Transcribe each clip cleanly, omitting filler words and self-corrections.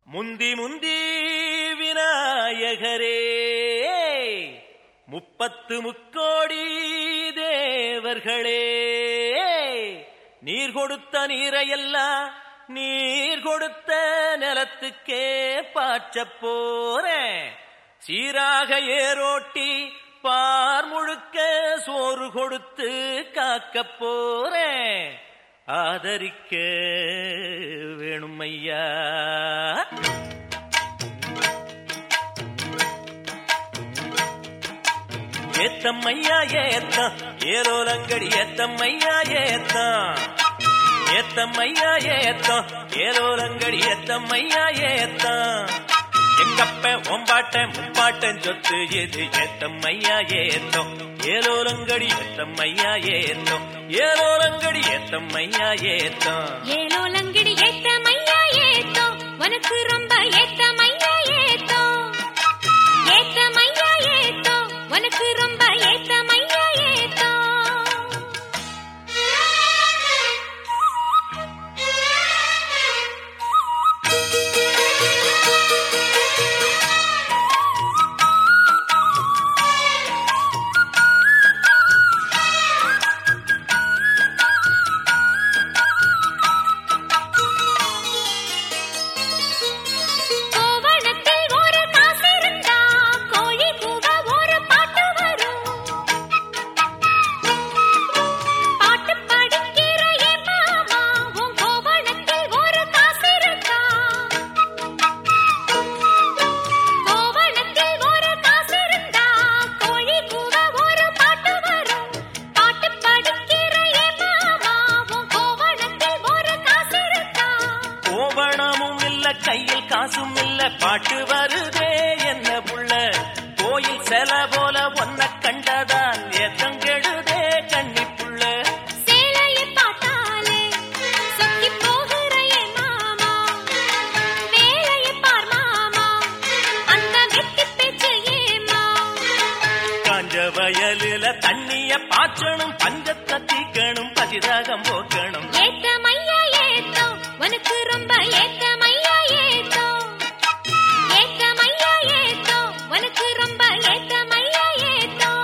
முந்தி முந்தி விநாயகரே 30 முக்கோடி தேவர்களே, நீர் கொடுத்த நீரையெல்லாம் நீர் கொடுத்த நிலத்துக்கே பாய்ச்சப் போறேன். சீராக ஏரோட்டி பார் முழுக்க சோறு கொடுத்து காக்கப் போறேன். ஆதரிக்க வேணும் ஐயா. ஏத்தம்மையா ஏத்தம் ஏலோலங்கடி, ஏத்தம்மையா ஏத்தம் ஏத்தம்மையா ஏத்தம் ஏலோலங்கடி, ஏத்தம்மையா ஏத்தம். எங்கப்ப ஒம்பாட்ட முப்பாட்டன் சொத்து எது, ஏத்தம்மையா ஏத்தம் ஏலோலங்கடி, ஏத்தம்மையா ஏத்தம் ஏலோலங்கடி, ஏத்தம்மையா ஏத்தம் ஏலோலங்கடி, ஏத்தம்மையா ஏத்தம். உனக்கு ரொம்ப ஏத்தம்மையா ஏத்தம். ஏத்தம்மையா ஏத்தம். உனக்கு ரொம்ப ஏத்தம்மையா ஏத்தம். கையில் காசும் இல்ல, பாட்டு வருதே என்ன புள்ள. கோயில் செல போல ஒன்ன கண்டதான் ஏத்தம் கெடுதே கண்ணி புள்ள. சேலையை பார்த்தாலே சொக்கி போகிறையே மாமா, வேலையை பார் மாமா, அந்த வெட்டி பேச்சு ஏமா. காஞ்ச வயலில தண்ணிய பாய்ச்சணும், பஞ்சத்தை தீக்கணும், பசிதாகம் போக்கணும். ஏத்தம்மையா ஏத்தம். உனக்கு ரொம்ப ஏத்தம்மையா ஏத்தம். ஏத்தம்மையா ஏத்தம். உனக்கு ரொம்ப ஏத்தம்மையா ஏத்தம்.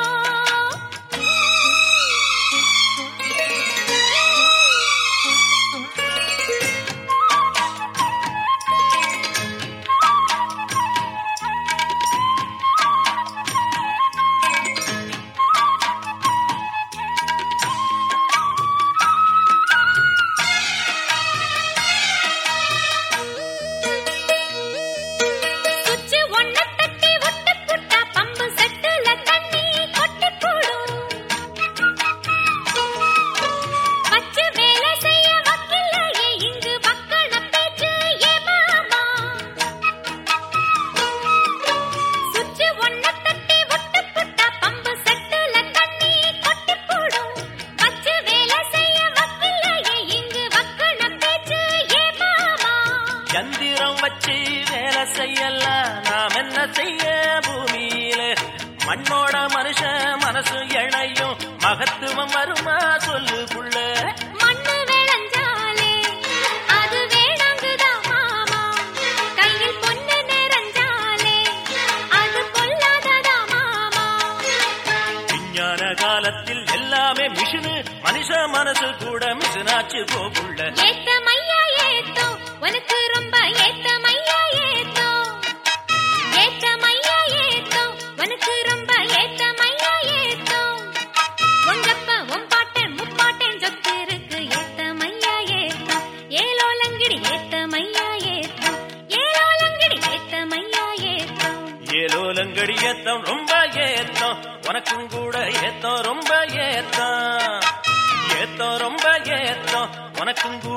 யந்திரம் வச்சு வேலை செய்யலாம், நாம் என்ன செய்ய பூமியில. மண்ணோட மனுஷன் மனசு இணையும், மகத்துவம் வருமா சொல்லு புள்ள. மண்ணு விளைஞ்சாலே அது வேணாங்குதா மாமா, கையில் பொண்ணு நிறைஞ்சாலே அது பொல்லாததா மாமா. விஞ்ஞான காலத்தில் எல்லாமே மிஷினு, மனுஷ மனசு கூட மிஷினாச்சு போகுள்ள. ஏத்தம்மையா ஏத்தம். உனக்கு ரொம்ப ஏத்தம்மையா ஏத்தம். ஏத்தம்மையா ஏத்தம். உனக்கு ரொம்ப ஏத்தம்மையா ஏத்தம். உங்கப்ப உம்பாட்டன் முப்பாட்டன் சொத்து இருக்கு, ஏத்தம்மையா ஏத்தம். ஏலோலங்கடி, ஏத்தம்மையா ஏத்தம். ஏலோலங்கடி, ஏத்தம்மையா ஏத்தம். ஏலோலங்கடி ஏத்தம் ரொம்ப ஏத்தம், உனக்கும் கூட ஏத்தம் ரொம்ப ஏத்தம். ஏத்தம் ரொம்ப ஏத்தம், உனக்கும்